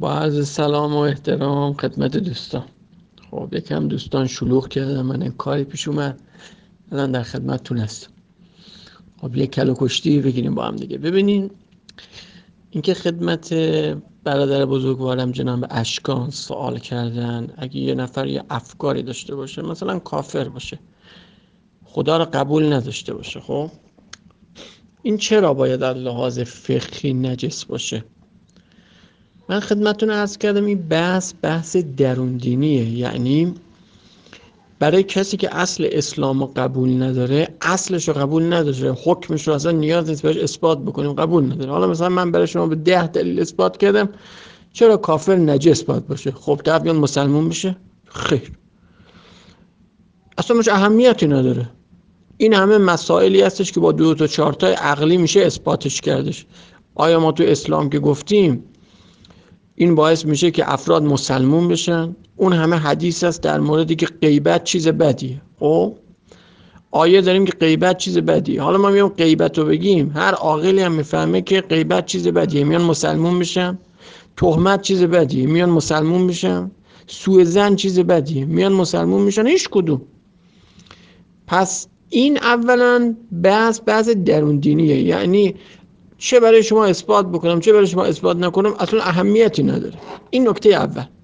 با عرض سلام و احترام خدمت دوستان. خب یکم دوستان شلوغ کردن، من این کاری پیش اومد، الان در خدمتتون هستم. خب یک کلو کشتی بگیریم با هم دیگه. ببینین اینکه خدمت برادر بزرگوارم جناب اشکان سوال کردن، اگه یه نفر یه افکاری داشته باشه، مثلا کافر باشه، خدا رو قبول نداشته باشه، خب این چرا باید از لحاظ فقهی نجس باشه؟ من خدمتتون عرض کردم این بحث درون دینیه. یعنی برای کسی که اصل اسلام رو قبول نداره، اصلش رو قبول نداره، حکمش رو اصلا نیاز نیست بهش اثبات بکنیم، قبول نداره. حالا مثلا من برای شما به 10 دلیل اثبات کردم چرا کافر نجس باید باشه. خب طرف بیان مسلمون بشه؟ خیر، اصلا مش اهمیتی نداره. این همه مسائلی هستش که با 2 تا 4 تا عقلی میشه اثباتش کردش. آیا ما تو اسلام که گفتیم این باعث میشه که افراد مسلمون بشن؟ اون همه حدیث هست در موردی که غیبت چیز بدیه. خب آیه داریم که غیبت چیز بدیه. حالا ما میام غیبت رو بگیم، هر عاقلی هم میفهمه که غیبت چیز بدیه، میان مسلمون میشن. تهمت چیز بدیه، میان مسلمون میشن. سوء ظن چیز بدیه، میان مسلمون میشن. هیچ کدوم. پس این اولا بحث درون دینیه. یعنی چه برای شما اثبات بکنم چه برای شما اثبات نکنم اصلا اهمیتی نداره. این نکته اول.